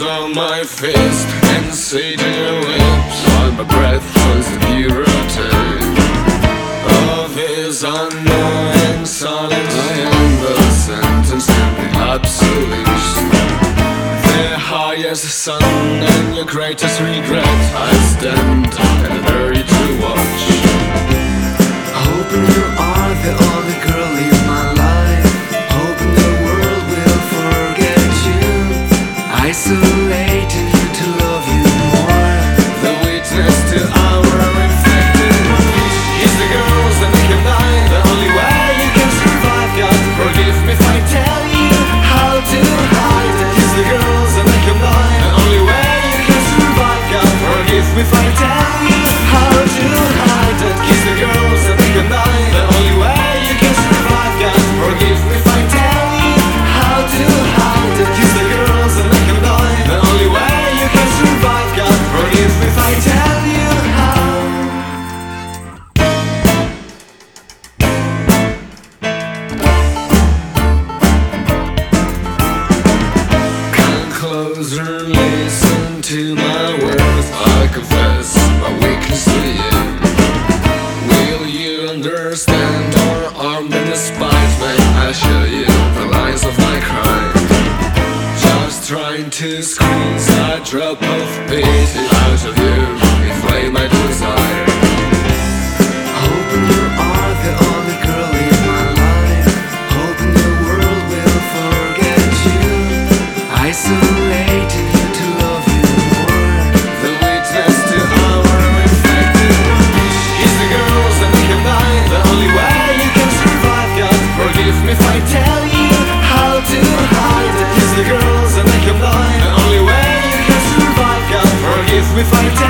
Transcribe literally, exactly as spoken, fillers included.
clown my fist and say to your lips, while my breath turns to purity of his unknowing silence. I am the sentence to the absolute, the highest sun and your greatest regret. I stand and very to watch, hoping you are the only girl in my life, hoping the world will forget you, isolating you to love you more. The witness to our infected wounds is the girls that make you die. The only way you can survive, God forgive me if I tell you how to hide it. Is the girls that make you die. The only way you can survive, God forgive me if I tell you how to hide it. Kiss the girls that make you die. The only way you can survive, God forgive me if I tell you how to hide it. Kiss the girls that make you die. The only way you can survive, God forgive me if I tell you how. Come closer, listen to my words. I confess my weakness to you. Will you understand, or armed and despise me? I show you the lines of my crime, just trying to squeeze a drop of pity out of you, inflame my desire. Hoping you are the only girl in my life, hoping the world will forget you, isolating you to love you more. The witness to our infected wounds is the girls that make you die. The only way you can survive, God forgive me if I tell you how to hide it. Is the girls that make you die. The only way you can survive, God forgive me if I tell you